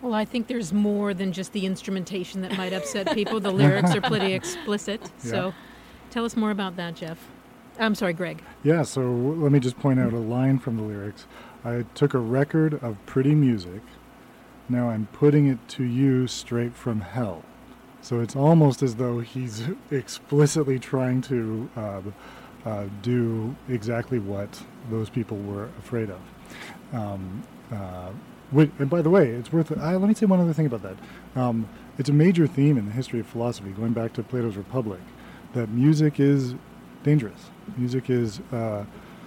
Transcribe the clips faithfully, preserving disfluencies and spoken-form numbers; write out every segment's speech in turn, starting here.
Well, I think there's more than just the instrumentation that might upset people. The lyrics are pretty explicit. So Yeah. tell us more about that, Jeff. I'm sorry, Greg. Yeah, so let me just point out a line from the lyrics. I took a record of pretty music. Now I'm putting it to you straight from hell. So it's almost as though he's explicitly trying to uh, uh, do exactly what those people were afraid of. Um, uh, wait, and by the way, it's worth. Uh, let me say one other thing about that. Um, it's a major theme in the history of philosophy, going back to Plato's Republic, that music is dangerous. Music is uh,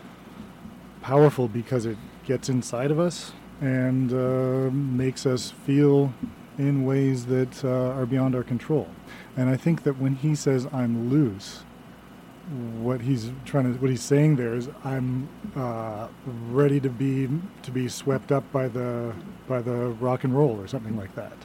powerful because it gets inside of us and uh, makes us feel in ways that uh, are beyond our control. And I think that when he says I'm loose, what he's trying to, what he's saying there is I'm uh, ready to be to be swept up by the by the rock and roll or something like that.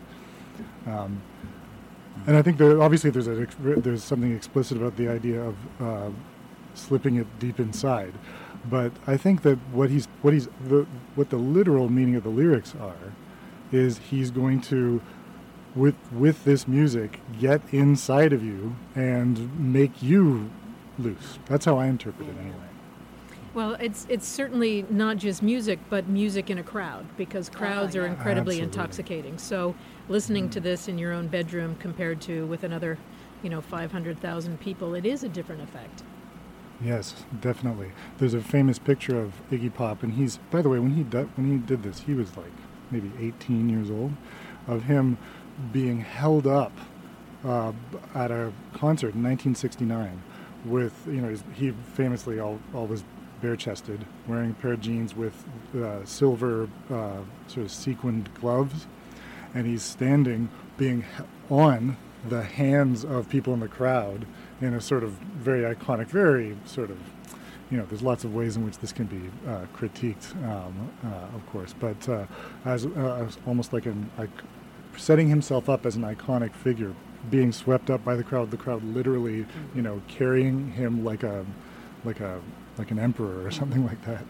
Um, and I think there obviously there's a there's something explicit about the idea of uh, slipping it deep inside, but I think that what he's what he's the, what the literal meaning of the lyrics are is he's going to with with this music get inside of you and make you loose. That's how I interpret it anyway. Well, it's it's certainly not just music, but music in a crowd, because crowds Oh, are yeah. incredibly Absolutely. intoxicating. So listening to this in your own bedroom compared to with another, you know, five hundred thousand people, it is a different effect. Yes, definitely. There's a famous picture of Iggy Pop, and he's, by the way, when he did, when he did this, he was like maybe eighteen years old, of him being held up uh, at a concert in nineteen sixty-nine with, you know, he's, he famously all, always bare-chested, wearing a pair of jeans with uh, silver uh, sort of sequined gloves, and he's standing being h- on the hands of people in the crowd in a sort of very iconic, very sort of, you know, there's lots of ways in which this can be uh, critiqued, um, uh, of course, but uh, as, uh, as almost like an, like setting himself up as an iconic figure, being swept up by the crowd, the crowd literally, you know, carrying him like a, like a, like an emperor or something like that.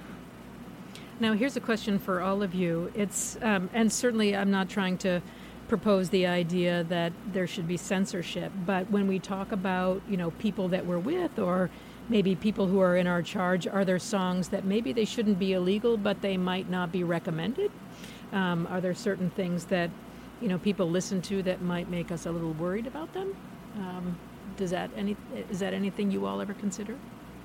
Now, here's a question for all of you. It's um, and certainly I'm not trying to propose the idea that there should be censorship, but when we talk about, you know, people that we're with or maybe people who are in our charge, are there songs that maybe they shouldn't be illegal, but they might not be recommended? Um, are there certain things that, you know, people listen to that might make us a little worried about them? Um, does that any is that anything you all ever consider?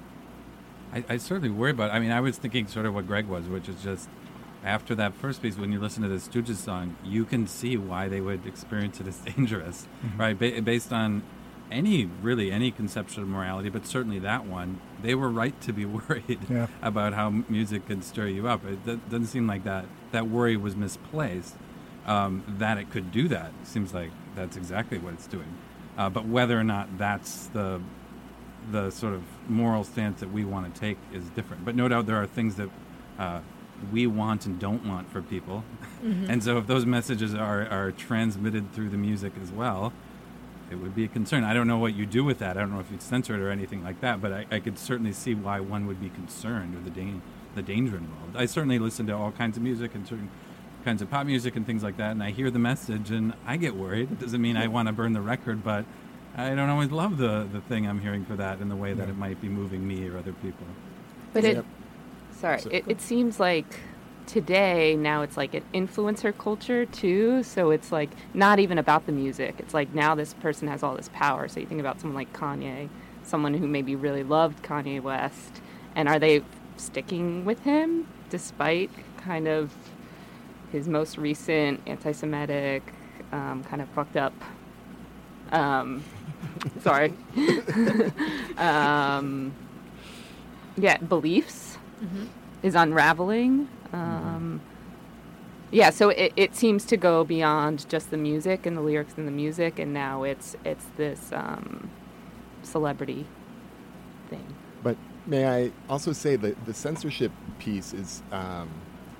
I, I certainly worry about it. I mean, I was thinking sort of what Greg was, which is just after that first piece, when you listen to the Stooges song, you can see why they would experience it as dangerous, Mm-hmm. right? Ba- based on any, really, any conception of morality, but certainly that one, they were right to be worried Yeah. about how m- music could stir you up. It d- doesn't seem like that, that worry was misplaced. Um, that it could do that seems like that's exactly what it's doing. Uh, but whether or not that's the the sort of moral stance that we want to take is different. But no doubt there are things that uh, we want and don't want for people. Mm-hmm. And so if those messages are, are transmitted through the music as well, it would be a concern. I don't know what you do with that. I don't know if you'd censor it or anything like that, but I, I could certainly see why one would be concerned or the, da- the danger involved. I certainly listen to all kinds of music and certain kinds of pop music and things like that, and I hear the message and I get worried. It doesn't mean I want to burn the record, but I don't always love the, the thing I'm hearing for that in the way that Yeah. it might be moving me or other people. But it, Yep. sorry, So- it, it seems like today now it's like an influencer culture too. So it's like not even about the music. It's like now this person has all this power. So you think about someone like Kanye, someone who maybe really loved Kanye West, and are they sticking with him despite kind of his most recent anti-Semitic, um, kind of fucked up. Um, sorry. um, yeah, beliefs Mm-hmm. is unraveling. Um, yeah, so it, it seems to go beyond just the music and the lyrics and the music, and now it's it's this um, celebrity thing. But may I also say that the censorship piece is um,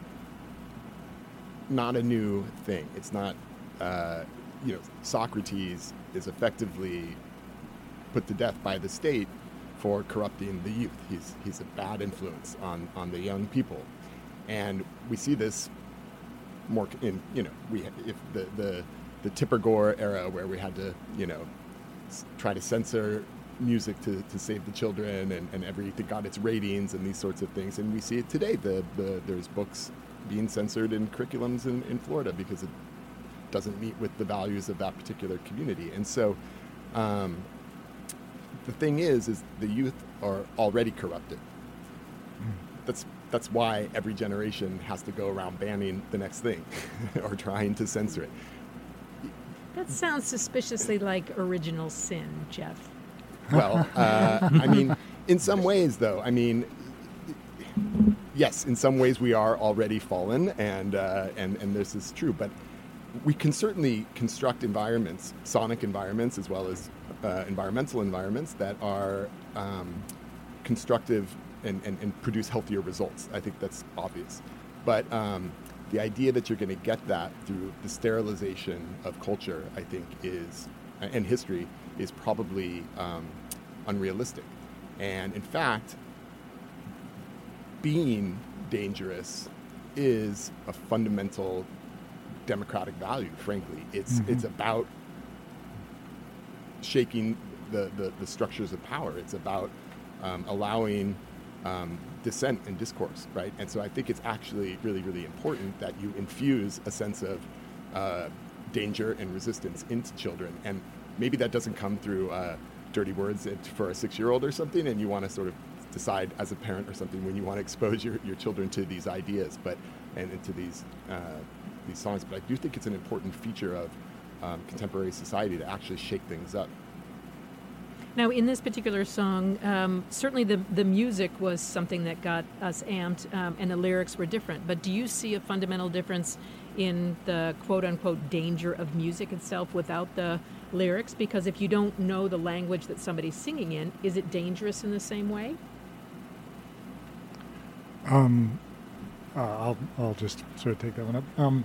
not a new thing. It's not, uh, you know, Socrates is effectively put to death by the state for corrupting the youth. He's he's a bad influence on, on the young people. And we see this more in you know we if the the the Tipper Gore era where we had to you know s- try to censor music to, to save the children, and, and everything got its ratings and these sorts of things, and we see it today. The, the there's books being censored in curriculums in, in Florida because it doesn't meet with the values of that particular community. And so um, the thing is is the youth are already corrupted. That's that's why every generation has to go around banning the next thing or trying to censor it. That sounds suspiciously like original sin, Jeff. Well, uh, I mean, in some ways, though, I mean, yes, in some ways we are already fallen, and uh, and and this is true. But we can certainly construct environments, sonic environments, as well as uh, environmental environments that are um, constructive and, and, and produce healthier results. I think that's obvious. But um, the idea that you're going to get that through the sterilization of culture, I think, is and history is probably um, unrealistic. And in fact, being dangerous is a fundamental democratic value, frankly. It's mm-hmm. it's about shaking the, the, the structures of power. It's about um, allowing um, dissent and discourse, right? And so I think it's actually really, really important that you infuse a sense of uh, danger and resistance into children. And maybe that doesn't come through uh, dirty words for a six-year-old or something, and you want to sort of decide as a parent or something when you want to expose your, your children to these ideas, but and into these uh, these songs. But I do think it's an important feature of um, contemporary society to actually shake things up. Now, in this particular song, um, certainly the, the music was something that got us amped, um, and the lyrics were different. But do you see a fundamental difference in the quote-unquote danger of music itself without the lyrics? Because if you don't know the language that somebody's singing in, is it dangerous in the same way? Um, uh, I'll I'll just sort of take that one up. Um,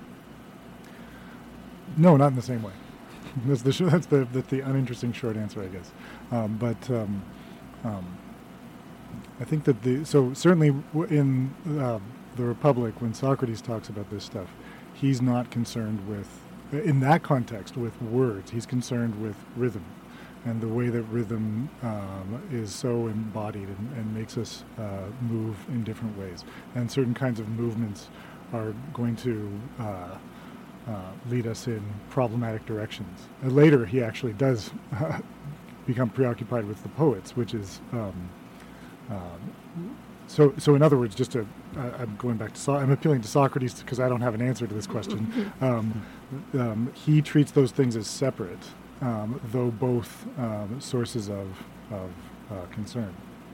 no, not in the same way. That's the sh- that's the that's the uninteresting short answer, I guess. Um, but um, um, I think that the so certainly w- in uh, the Republic, when Socrates talks about this stuff, he's not concerned with, in that context, with words. He's concerned with rhythm, and the way that rhythm um, is so embodied and, and makes us uh, move in different ways. And certain kinds of movements are going to uh, uh, lead us in problematic directions. And later, he actually does uh, become preoccupied with the poets, which is um, um, so. So, in other words, just to, uh, I'm going back to so- I'm appealing to Socrates because I don't have an answer to this question. um, um, he treats those things as separate. Um, though both um, sources of, of uh, concern.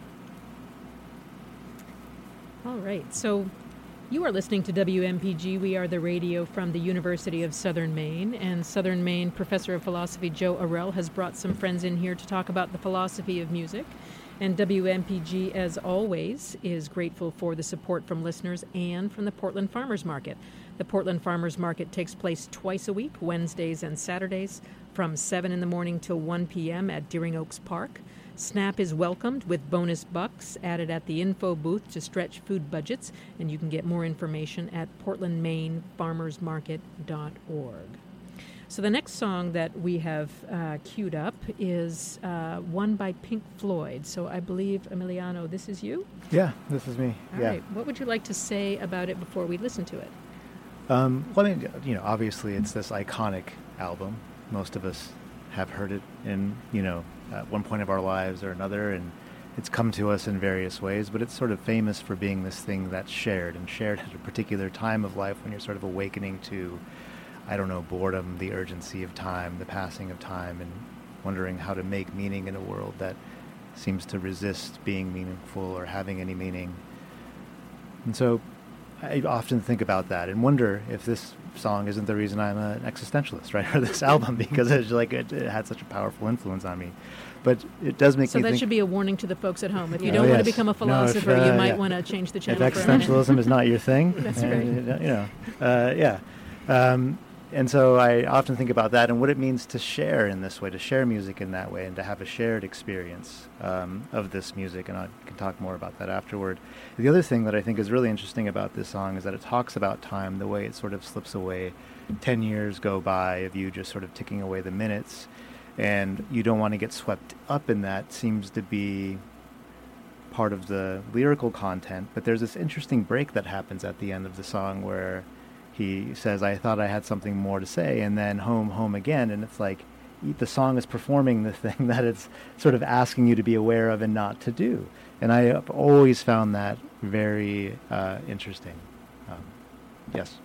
All right. So you are listening to W M P G. We are the radio from the University of Southern Maine. And Southern Maine Professor of Philosophy Joe Arel has brought some friends in here to talk about the philosophy of music. And W M P G, as always, is grateful for the support from listeners and from the Portland Farmers Market. The Portland Farmers Market takes place twice a week, Wednesdays and Saturdays, from seven in the morning till one p.m. at Deering Oaks Park. SNAP is welcomed with bonus bucks added at the info booth to stretch food budgets, and you can get more information at portland maine farmers market dot org. So the next song that we have uh, queued up is uh, one by Pink Floyd. So I believe, Emiliano, this is you? Yeah, this is me. All yeah. right. What would you like to say about it before we listen to it? Um, well, I mean, you know, obviously it's this iconic album. Most of us have heard it in, you know, at one point of our lives or another, and it's come to us in various ways, but it's sort of famous for being this thing that's shared, and shared at a particular time of life when you're sort of awakening to, I don't know, boredom, the urgency of time, the passing of time, and wondering how to make meaning in a world that seems to resist being meaningful or having any meaning. And so I often think about that and wonder if this song isn't the reason I'm an existentialist, right? Or this album, because it's like it, it had such a powerful influence on me. But it does make so me that think... should be a warning to the folks at home. If you Oh, don't yes. want to become a philosopher, no, if, uh, you might yeah. want to change the channel If for a minute. existentialism is not your thing, That's uh, right. You know, uh, yeah. Um, and so I often think about that and what it means to share in this way, to share music in that way, and to have a shared experience um, of this music. And I can talk more about that afterward. The other thing that I think is really interesting about this song is that it talks about time, the way it sort of slips away. Ten years go by of you just sort of ticking away the minutes, and you don't want to get swept up in that. Seems to be part of the lyrical content, but there's this interesting break that happens at the end of the song where he says, I thought I had something more to say, and then home, home again. And it's like the song is performing the thing that it's sort of asking you to be aware of and not to do. And I have always found that very uh, interesting. Um, yes.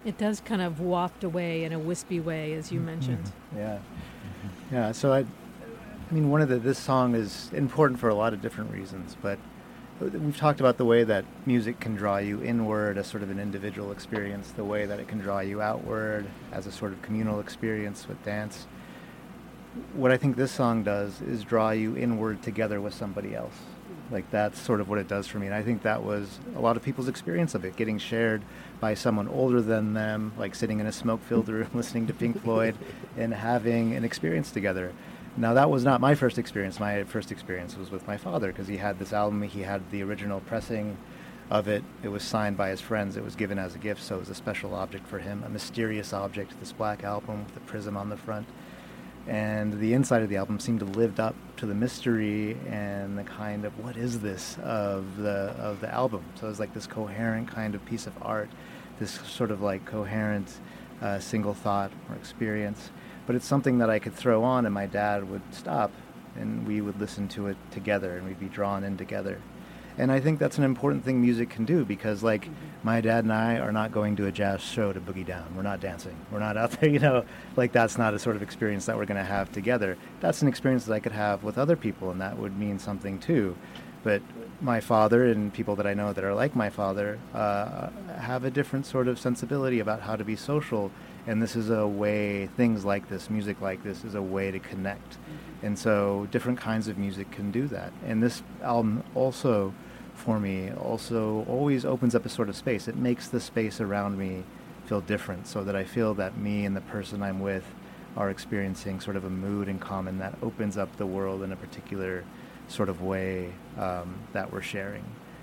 It does kind of waft away in a wispy way, as you mentioned. Yeah. Yeah, so I, I mean, one of the, this song is important for a lot of different reasons, but we've talked about the way that music can draw you inward as sort of an individual experience, the way that it can draw you outward as a sort of communal experience with dance. What I think this song does is draw you inward together with somebody else. Like, that's sort of what it does for me. And I think that was a lot of people's experience of it, getting shared by someone older than them, like sitting in a smoke-filled room listening to Pink Floyd and having an experience together. Now, that was not my first experience. My first experience was with my father, because he had this album. He had the original pressing of it. It was signed by his friends. It was given as a gift, so it was a special object for him, a mysterious object, this black album with the prism on the front. And the inside of the album seemed to live up to the mystery and the kind of, what is this, of the of the album. So it was like this coherent kind of piece of art, this sort of like coherent uh, single thought or experience. But it's something that I could throw on and my dad would stop and we would listen to it together and we'd be drawn in together. And I think that's an important thing music can do, because like mm-hmm. my dad and I are not going to a jazz show to boogie down. We're not dancing. We're not out there, you know, like that's not a sort of experience that we're going to have together. That's an experience that I could have with other people, and that would mean something too. But my father and people that I know that are like my father uh, have a different sort of sensibility about how to be social. And this is a way, things like this, music like this, is a way to connect. Mm-hmm. And so different kinds of music can do that. And this album also, for me, also always opens up a sort of space. It makes the space around me feel different, so that I feel that me and the person I'm with are experiencing sort of a mood in common that opens up the world in a particular sort of way um, that we're sharing.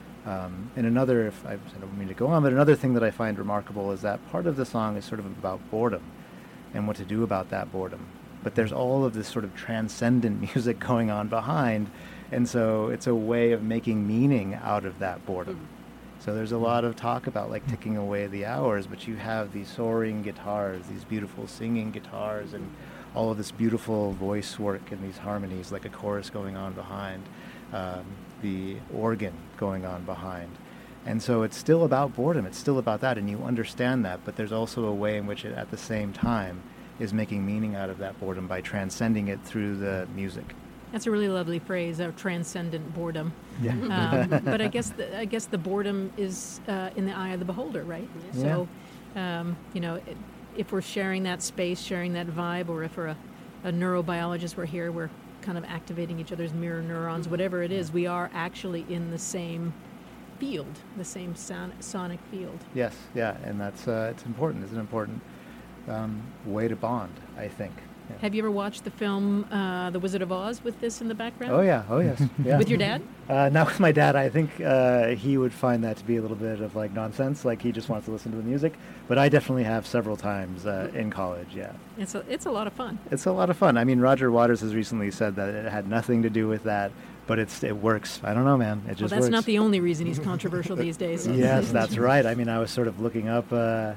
Um, and another, if I, I don't mean to go on, but another thing that I find remarkable is that part of the song is sort of about boredom and what to do about that boredom. But there's all of this sort of transcendent music going on behind, and so it's a way of making meaning out of that boredom. Mm-hmm. So there's a lot of talk about like ticking away the hours, but you have these soaring guitars, these beautiful singing guitars, and all of this beautiful voice work and these harmonies, like a chorus going on behind. Um, the organ going on behind. And so it's still about boredom. It's still about that, and you understand that, but there's also a way in which it, at the same time, is making meaning out of that boredom by transcending it through the music. That's a really lovely phrase, of transcendent boredom. Yeah. Um, but I guess the, I guess the boredom is uh, in the eye of the beholder, right? Yeah. So, um, you know, it, if we're sharing that space, sharing that vibe, or if we're a, a neurobiologist, we're here, we're kind of activating each other's mirror neurons, whatever it is, we are actually in the same field, the same son- sonic field. Yes, yeah, and that's uh, it's important. It's an important um, way to bond, I think. Yeah. Have you ever watched the film uh, The Wizard of Oz with this in the background? Oh yeah, oh yes. Yeah. With your dad? Uh, not with my dad. I think uh, he would find that to be a little bit of like nonsense, like he just wants to listen to the music. But I definitely have several times uh, in college, yeah. It's a, it's a lot of fun. It's a lot of fun. I mean, Roger Waters has recently said that it had nothing to do with that, but it's it works. I don't know, man. It just well, that's works. not the only reason he's controversial these days. Yes, that's right. I mean, I was sort of looking up uh,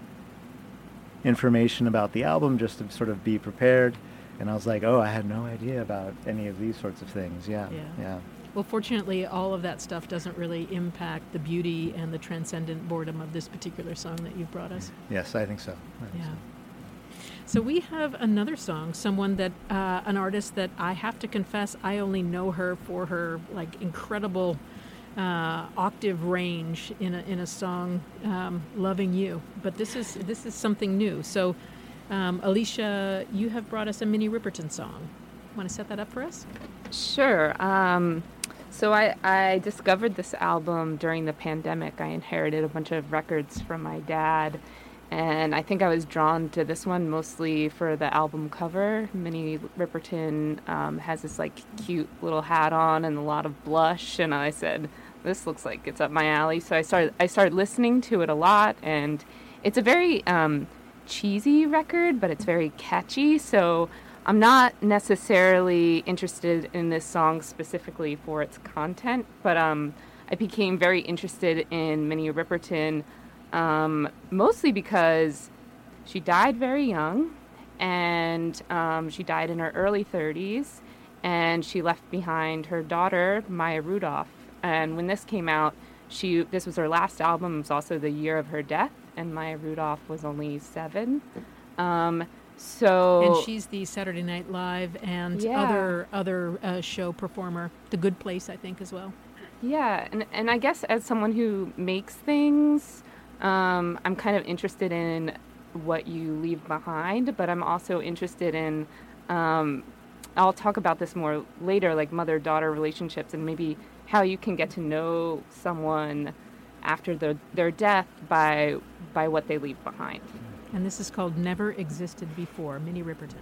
information about the album just to sort of be prepared. And I was like, oh, I had no idea about any of these sorts of things. Yeah, yeah. yeah. Well, fortunately, all of that stuff doesn't really impact the beauty and the transcendent boredom of this particular song that you've brought us. Yes, I think so. I think yeah. so. So we have another song, someone that, uh, an artist that I have to confess, I only know her for her like incredible uh, octave range in a in a song, um, "Loving You." But this is this is something new. So. Um, Alicia, you have brought us a Minnie Riperton song. Want to set that up for us? Sure. Um, so I, I discovered this album during the pandemic. I inherited a bunch of records from my dad, and I think I was drawn to this one mostly for the album cover. Minnie Riperton um, has this like cute little hat on and a lot of blush, and I said, this looks like it's up my alley. So I started I started listening to it a lot, and it's a very um, cheesy record, but it's very catchy. So I'm not necessarily interested in this song specifically for its content, but um, I became very interested in Minnie Riperton um, mostly because she died very young, and um, she died in her early thirties, and she left behind her daughter, Maya Rudolph. And when this came out, she this was her last album. It was also the year of her death. and Maya Rudolph was only seven. Um, so and she's the Saturday Night Live and Yeah. other other uh, show performer, The Good Place, I think, as well. Yeah, and and I guess as someone who makes things, um, I'm kind of interested in what you leave behind, but I'm also interested in, um, I'll talk about this more later, like mother-daughter relationships and maybe how you can get to know someone after their their death by by what they leave behind. And this is called Never Existed Before, Minnie Riperton.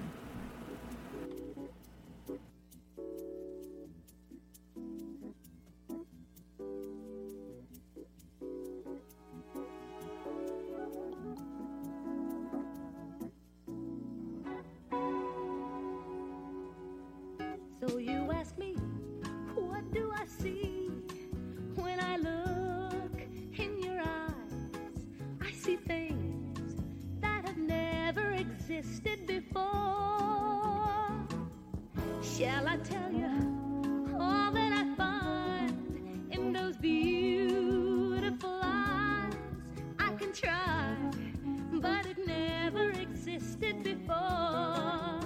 So you ask me, what do I see when I look in your eyes? I see things that have never existed before. Shall I tell you all that I find in those beautiful eyes? I can try, but it never existed before.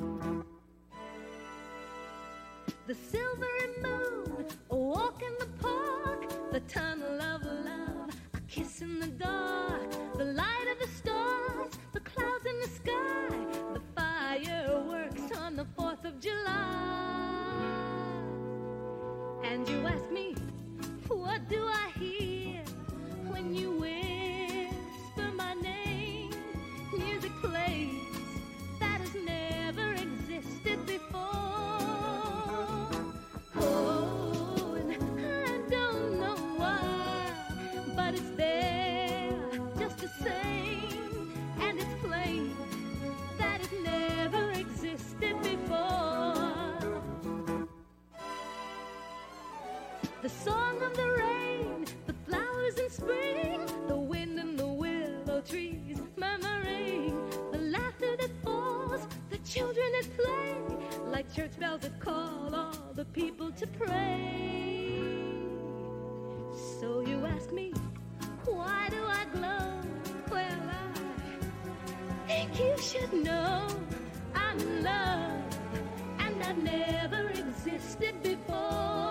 The silvery moon, a walk in the park, the tunnel of love, a kiss in the dark, the light of the stars, the clouds in the sky, the fireworks on the fourth of July. And you ask me, what do I hear when you whisper my name? Music plays that has never existed before. Oh, and I don't know why, but it's there just the same, and it's plain that it never existed before. The song of the rain, the flowers in spring, the wind and the willow trees murmuring, the laughter that falls, the children at play, like church bells that call all the people to pray. So you ask me, why do I glow? Well, I think you should know I'm in love, and I've never existed before.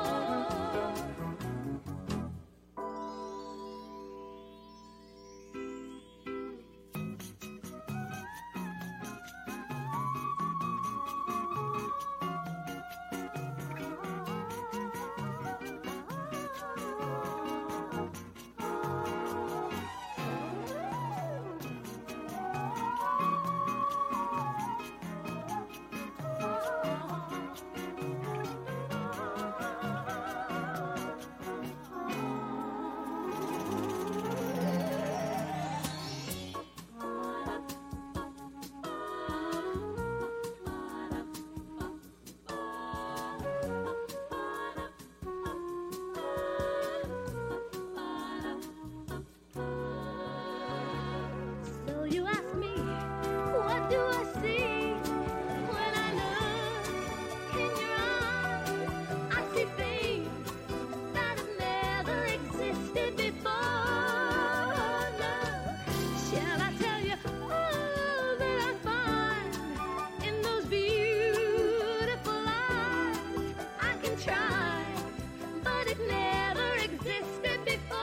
So you ask me, what do I see when I look in your eyes? I see things that have never existed before. No. Shall I tell you all that I find in those beautiful eyes? I can try, but it never existed before.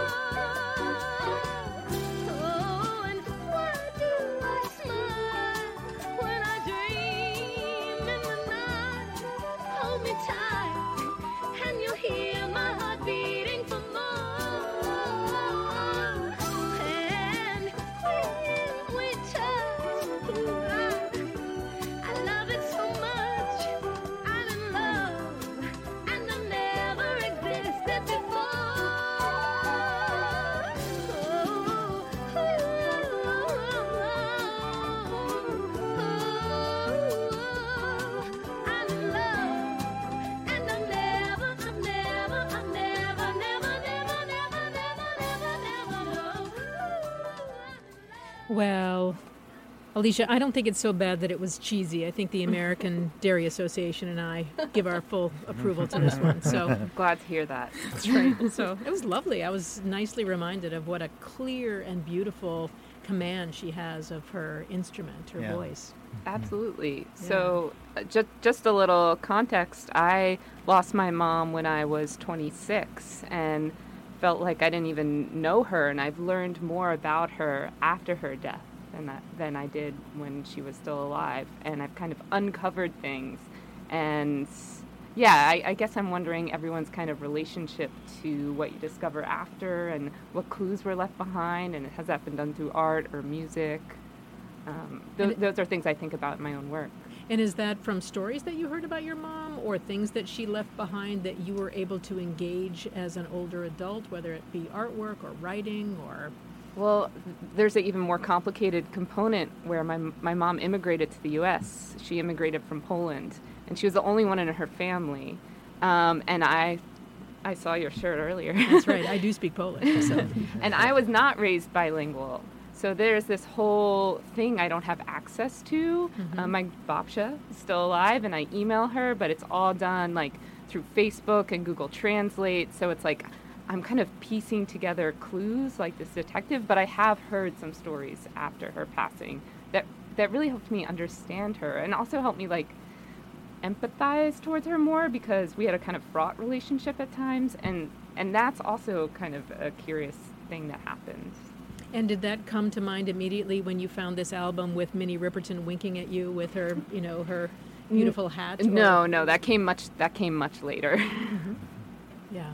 Oh, and why do I smile when I dream in the night? Hold me tight, and you'll hear my heart beating for more. And when we touch, ooh, I, I love it so much. I'm in love, and I've never existed before. I'm in love, and I've never, I've never, I've never, never, never, never, never, never, never, no. Well, Alicia, I don't think it's so bad that it was cheesy. I think the American Dairy Association and I give our full approval to this one. So Glad to hear that. that's right. So it was lovely. I was nicely reminded of what a clear and beautiful command she has of her instrument, her Yeah. voice. Absolutely. So, uh, just just a little context. I lost my mom when I was twenty-six, and felt like I didn't even know her. And I've learned more about her after her death than that, than I did when she was still alive. And I've kind of uncovered things. And yeah, I, I guess I'm wondering everyone's kind of relationship to what you discover after, and what clues were left behind, and has that been done through art or music? Um, And those, it- those are things I think about in my own work. And is that from stories that you heard about your mom or things that she left behind that you were able to engage as an older adult, whether it be artwork or writing or... Well, there's an even more complicated component where my my mom immigrated to the U S. She immigrated from Poland, and she was the only one in her family. Um, and I, I saw your shirt earlier. That's right, I do speak Polish. So. And I was not raised bilingual. So there's this whole thing I don't have access to. Mhm. Uh, my babcia is still alive, and I email her, but it's all done like through Facebook and Google Translate. So it's like I'm kind of piecing together clues like this detective, but I have heard some stories after her passing that that really helped me understand her, and also helped me like empathize towards her more, because we had a kind of fraught relationship at times, and and that's also kind of a curious thing that happened. And did that come to mind immediately when you found this album with Minnie Riperton winking at you with her, you know, her beautiful hat? or- No, no, that came much that came much later. Yeah.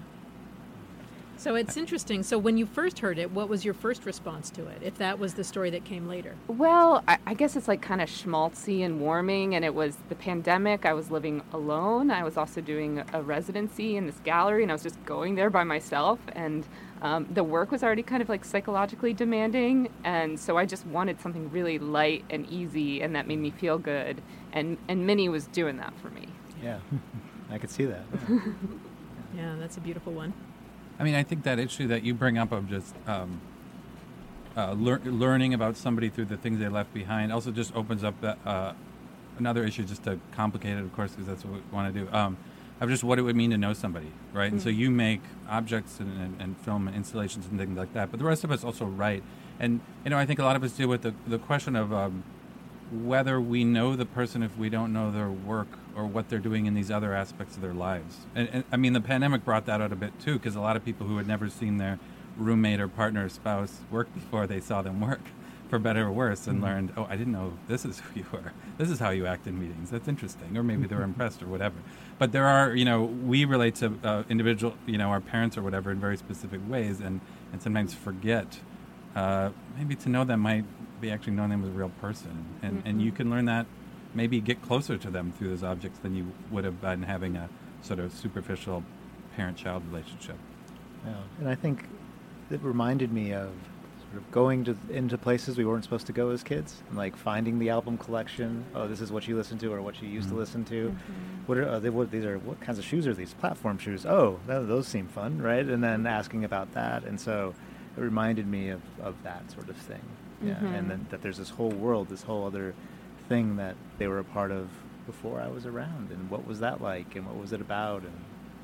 So it's interesting. So when you first heard it, what was your first response to it, if that was the story that came later? Well, I, I guess it's like kind of schmaltzy and warming, and it was the pandemic. I was living alone. I was also doing a residency in this gallery, and I was just going there by myself, and um, the work was already kind of like psychologically demanding, and so I just wanted something really light and easy, and that made me feel good, and, and Minnie was doing that for me. Yeah, I could see that. Yeah, that's a beautiful one. I mean, I think that issue that you bring up of just um, uh, lear- learning about somebody through the things they left behind also just opens up that, uh, another issue, just to complicate it, of course, because that's what we want to do, um, of just what it would mean to know somebody, right? And so you make objects and, and, and film and installations and things like that, but the rest of us also write. And, you know, I think a lot of us deal with the, the question of um, whether we know the person if we don't know their work or what they're doing in these other aspects of their lives. And, and I mean, the pandemic brought that out a bit too, because a lot of people who had never seen their roommate or partner or spouse work before, they saw them work, for better or worse, and mm-hmm. learned, oh, I didn't know this is who you were. This is how you act in meetings. That's interesting. Or maybe they were impressed or whatever. But there are, you know, we relate to uh, individual, you know, our parents or whatever in very specific ways, and, and sometimes forget. Uh, maybe to know them might be actually knowing them as a real person. And, mm-hmm. and you can learn that, maybe get closer to them through those objects than you would have been having a sort of superficial parent-child relationship. Yeah. And I think it reminded me of sort of going to into places we weren't supposed to go as kids, and like finding the album collection. Oh, this is what you listen to, or what you used mm-hmm. to listen to. Mm-hmm. What are uh, they, what, these are what kinds of shoes are these? Platform shoes. Oh, that, those seem fun, right? And then asking about that, and so it reminded me of, of that sort of thing. Yeah, Mm-hmm. and then that there's this whole world, this whole other thing that they were a part of before I was around, and what was that like, and what was it about, and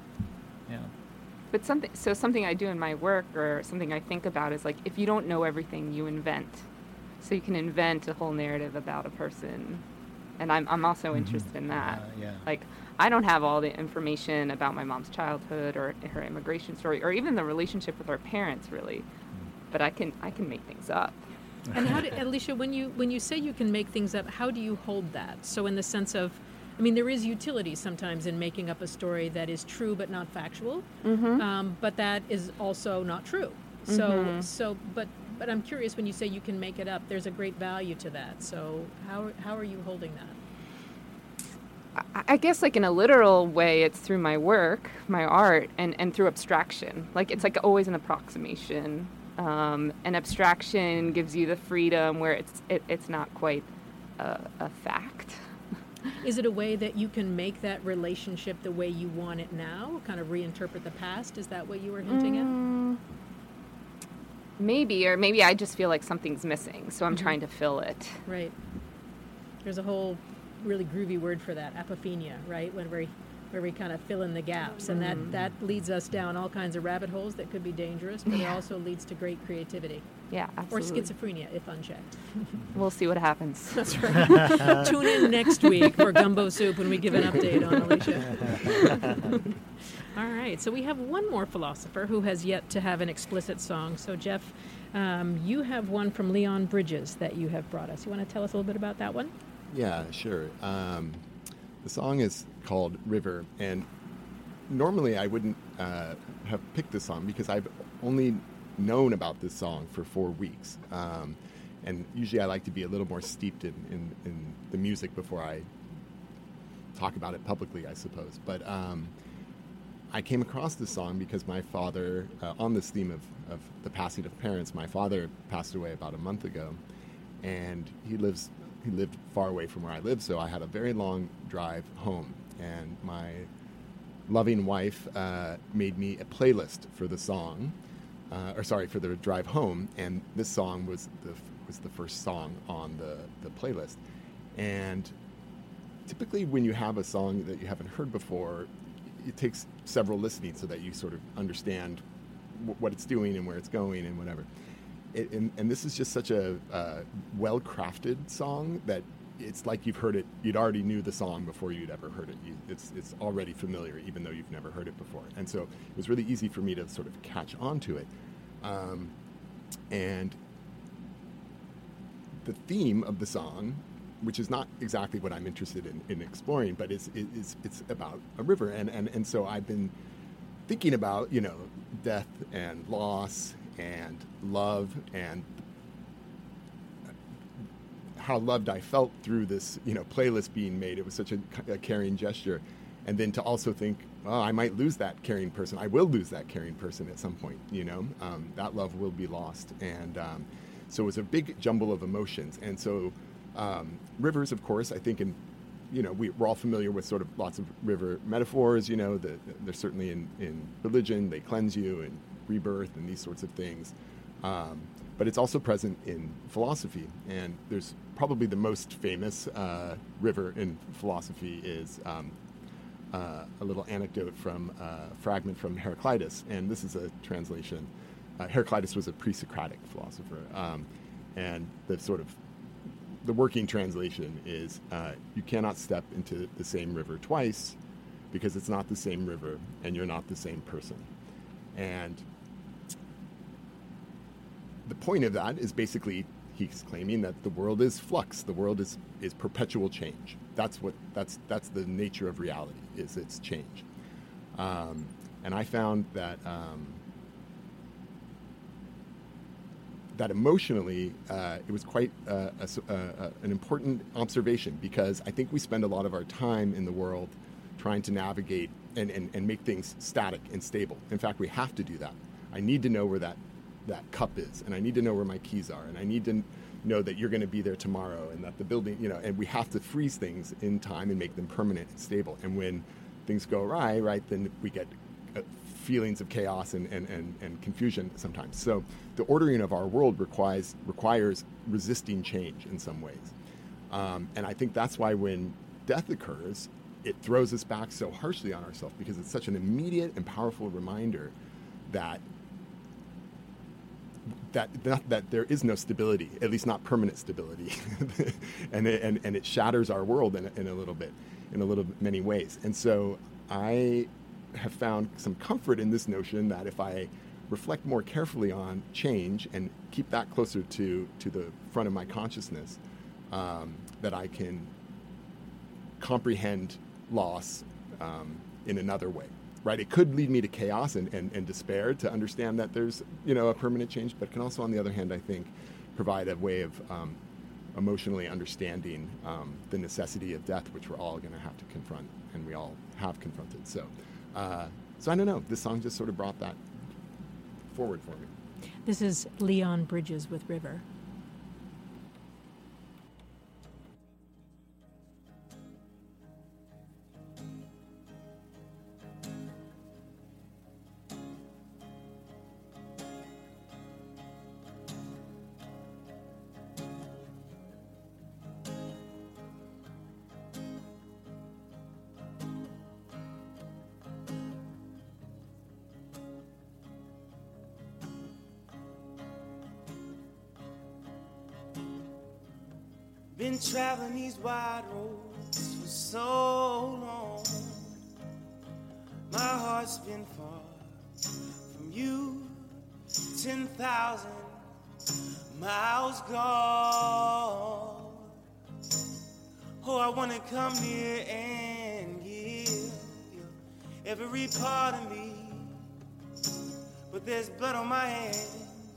yeah. But something, so something I do in my work, or something I think about, is like, if you don't know everything, you invent. So you can invent a whole narrative about a person, and I'm I'm also Mm-hmm. interested in that. Uh, yeah. Like, I don't have all the information about my mom's childhood or her immigration story, or even the relationship with her parents, really. But I can I can make things up. And how do, Alicia, when you when you say you can make things up, how do you hold that? So in the sense of, I mean, there is utility sometimes in making up a story that is true but not factual, Mm-hmm. um, but that is also not true. So Mhm. so but but I'm curious, when you say you can make it up, there's a great value to that. So how how are you holding that? I- I guess, like, in a literal way, it's through my work, my art, and, and through abstraction. Like, it's like always an approximation. Um, and abstraction gives you the freedom where it's it, it's not quite a, a fact. Is it a way that you can make that relationship the way you want it now, kind of reinterpret the past? Is that what you were hinting at? Mm, maybe, or maybe I just feel like something's missing, so I'm Mhm. trying to fill it. Right. There's a whole really groovy word for that, apophenia, right? When we where we kind of fill in the gaps, and that, that leads us down all kinds of rabbit holes that could be dangerous, but it Yeah. also leads to great creativity. Yeah, Or absolutely. schizophrenia, if unchecked. We'll see what happens. That's right. Tune in next week for Gumbo Soup when we give an update on Alicia. All right, so we have one more philosopher who has yet to have an explicit song. So, Jeff, um, you have one from Leon Bridges that you have brought us. You want to tell us a little bit about that one? Yeah, sure. Um, the song is called River, and normally I wouldn't uh, have picked this song because I've only known about this song for four weeks. Um, and usually I like to be a little more steeped in, in, in the music before I talk about it publicly, I suppose. But um, I came across this song because my father, uh, on this theme of, of the passing of parents, my father passed away about a month ago, and he lives he lived far away from where I live, so I had a very long drive home, and my loving wife uh, made me a playlist for the song, uh, or sorry, for the drive home, and this song was the was the first song on the, the playlist. And typically when you have a song that you haven't heard before, it takes several listenings so that you sort of understand w- what it's doing and where it's going and whatever. It, and, and this is just such a uh, well-crafted song that it's like you've heard it, you'd already knew the song before you'd ever heard it. You, it's, it's already familiar, even though you've never heard it before. And so it was really easy for me to sort of catch on to it. Um, and the theme of the song, which is not exactly what I'm interested in, in exploring, but it's, it's, it's about a river. And, and, and so I've been thinking about, you know, death and loss and love and how loved I felt through this, you know, playlist being made. It was such a, a caring gesture. And then to also think, oh, I might lose that caring person. I will lose that caring person at some point, you know. Um, that love will be lost. And um, so it was a big jumble of emotions. And so um, rivers, of course, I think in, you know, we, we're all familiar with sort of lots of river metaphors, you know, that they're certainly in, in religion, they cleanse you and rebirth and these sorts of things. Um, but it's also present in philosophy. And there's probably the most famous uh, river in philosophy is um, uh, a little anecdote from uh, a fragment from Heraclitus. And this is a translation. Uh, Heraclitus was a pre-Socratic philosopher. Um, and the sort of the working translation is uh, you cannot step into the same river twice because it's not the same river and you're not the same person. And the point of that is basically he's claiming that the world is flux. The world is, is perpetual change. That's what that's that's the nature of reality, is it's change. Um, and I found that um, that emotionally, uh, it was quite uh, a, a, a, an important observation, because I think we spend a lot of our time in the world trying to navigate and, and, and make things static and stable. In fact, we have to do that. I need to know where that, that cup is, and I need to know where my keys are, and I need to know that you're going to be there tomorrow, and that the building, you know, and we have to freeze things in time and make them permanent and stable. And when things go awry, right, then we get uh, feelings of chaos and, and, and, and confusion sometimes. So the ordering of our world requires requires resisting change in some ways. Um, and I think that's why when death occurs, it throws us back so harshly on ourselves, because it's such an immediate and powerful reminder that that that, that there is no stability, at least not permanent stability. and, it, and and it shatters our world in, in a little bit, in a little many ways. And so I have found some comfort in this notion that if I reflect more carefully on change and keep that closer to, to the front of my consciousness, um, that I can comprehend loss um, in another way, right? It could lead me to chaos and, and, and despair to understand that there's, you know, a permanent change, but can also, on the other hand, I think, provide a way of um, emotionally understanding um, the necessity of death, which we're all going to have to confront, and we all have confronted. So, uh, so I don't know. This song just sort of brought that forward for me. This is Leon Bridges with River. Been traveling these wide roads for so long. My heart's been far from you, ten thousand miles gone. Oh, I wanna come near and give you every part of me, but there's blood on my hands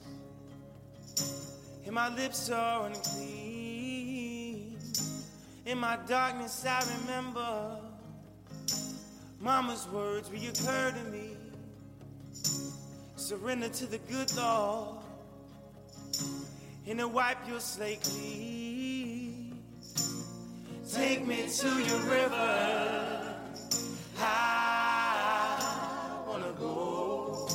and my lips are unclean. In my darkness I remember Mama's words reoccur to me. Surrender to the good Lord and to wipe your slate clean. Take me to your river, I wanna go.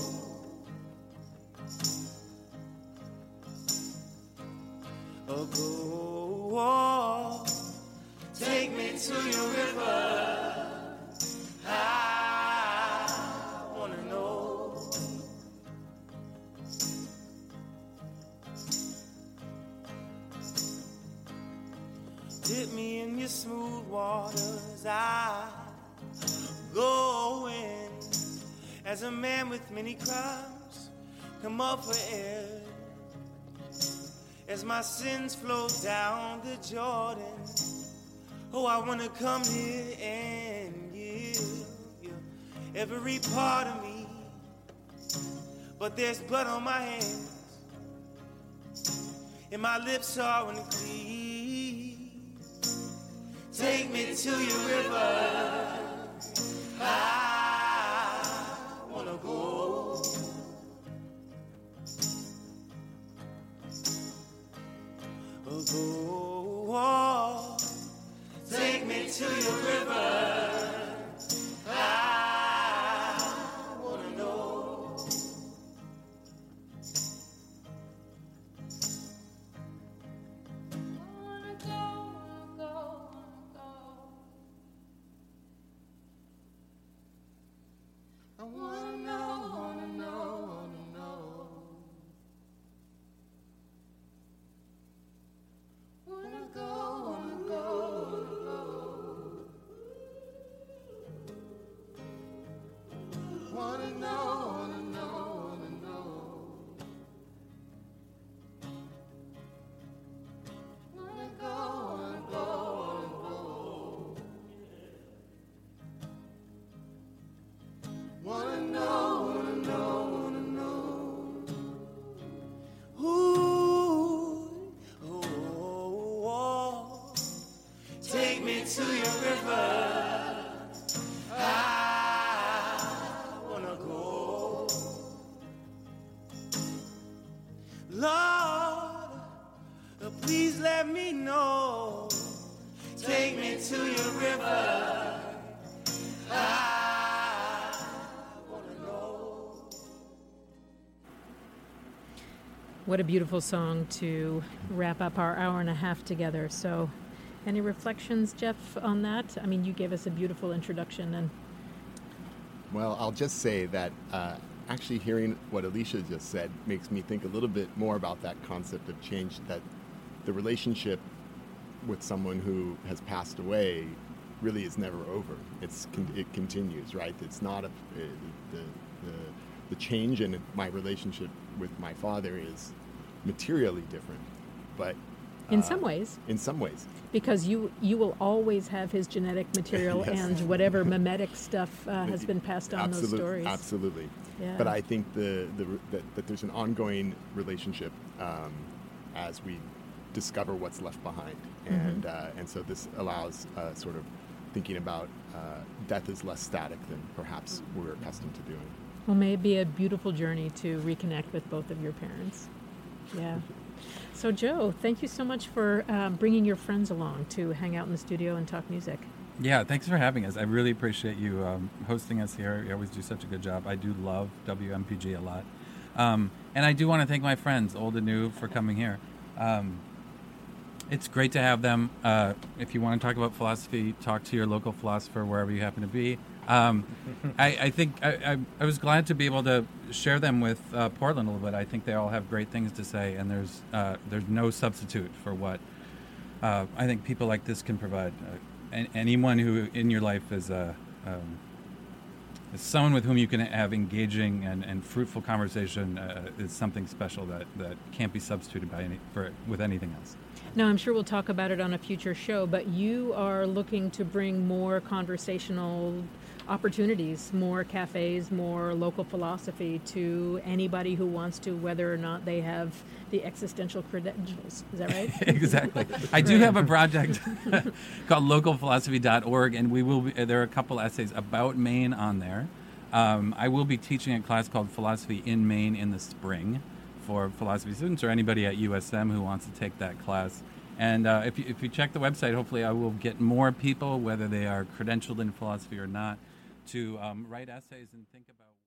Oh, go. Take me to your river, I wanna know. Dip me in your smooth waters, I go in. As a man with many crimes, come up for air. As my sins flow down the Jordan, oh, I wanna come here and give you every part of me, but there's blood on my hands and my lips are unclean. Take me to your river, I wanna go. Oh, go. Take me to your river, I wanna know. Wanna go, wanna go, wanna go. I wanna know, wanna know, wanna know. Wanna go, wanna go, wanna go. Wanna know, wanna know, wanna know. Wanna go, wanna go, wanna go. Wanna know, wanna know, wanna know. Ooh, oh, oh, oh. Take me to your river, I wanna go. Lord, uh, please let me know. Take me to your river, I wanna know. What a beautiful song to wrap up our hour and a half together. So, any reflections, Jeff, on that? I mean, you gave us a beautiful introduction. And Well, I'll just say that uh, actually hearing what Alicia just said makes me think a little bit more about that concept of change, that the relationship with someone who has passed away really is never over. It's con- it continues, right? It's not a, uh, the, the, the change in my relationship with my father is materially different, but in uh, some ways, in some ways, because you you will always have his genetic material Yes. and whatever mimetic stuff uh, has been passed on Absolute- those stories. Absolutely. Yeah. But I think the, the that, that there's an ongoing relationship um, as we discover what's left behind, and Mm-hmm. uh, and so this allows uh, sort of thinking about uh, death is less static than perhaps we're accustomed to doing. Well, may it be a beautiful journey to reconnect with both of your parents. Yeah. So, Joe, thank you so much for um, bringing your friends along to hang out in the studio and talk music. Yeah, thanks for having us. I really appreciate you um, hosting us here. You always do such a good job. I do love W M P G a lot. Um, and I do want to thank my friends, old and new, for coming here. Um, it's great to have them. Uh, if you want to talk about philosophy, talk to your local philosopher wherever you happen to be. Um, I, I think I, I, I was glad to be able to share them with uh, Portland a little bit. I think they all have great things to say, and there's uh, there's no substitute for what uh, I think people like this can provide uh, an, anyone who in your life is a um, is someone with whom you can have engaging and, and fruitful conversation uh, is something special that, that can't be substituted by any for with anything else. Now, I'm sure we'll talk about it on a future show, but you are looking to bring more conversational opportunities, more cafes, more local philosophy to anybody who wants to, whether or not they have the existential credentials. Is that right? Exactly. I do have a project called local philosophy dot org, and we will be, there are a couple essays about Maine on there. Um, I will be teaching a class called Philosophy in Maine in the spring for philosophy students or anybody at U S M who wants to take that class. And uh, if, you, if you check the website, hopefully I will get more people, whether they are credentialed in philosophy or not, to um, write essays and think about